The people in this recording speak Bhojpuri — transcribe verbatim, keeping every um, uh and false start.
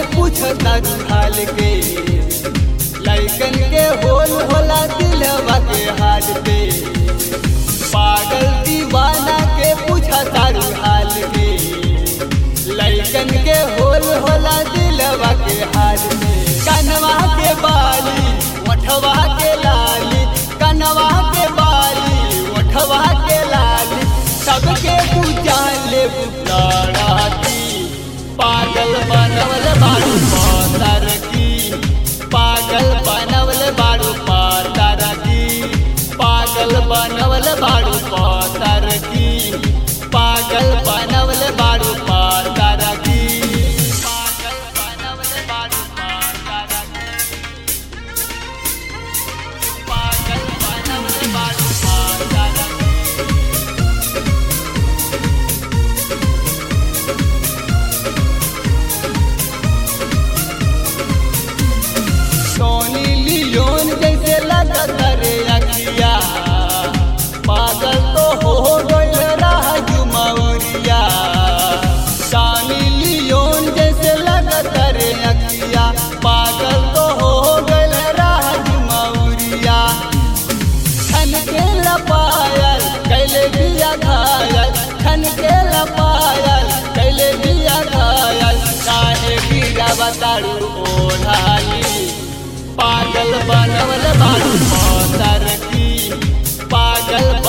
पूछता हाल के, लड़कन के होल होला दिलवा के हाल पे। पागल दीवाना के पूछता हाल के, लड़कन के होल होला दिलवा के हाल पे। कनवा के बाली ओठवा के लाली, कनवा के बाली ओठवा के लाली, सबके पूजा ले बुलाड़ा की। पागल बनवल बारू पातर की, पागल बनवल बारू पातर की, पागल बनवल बारू पातर की, पागल बनवल बारू पातर की, पागल बनवल बारू पातर की, पागल बनवल बारू पातर की। सोनी लियोन जैसे लगत रे अखिया, पागल तो हो गइल राजू मौरिया। सोनी लियोन जैसे लगत रे अखिया, पागल तो हो गइल राजू मौरिया। खन के लपायल कैले दिया घायल, खन के लपायल कैले दिया घायल, काहे गिरा बताड़ू ओढ़ाली। पागल बनवल बारू पातर की, पागल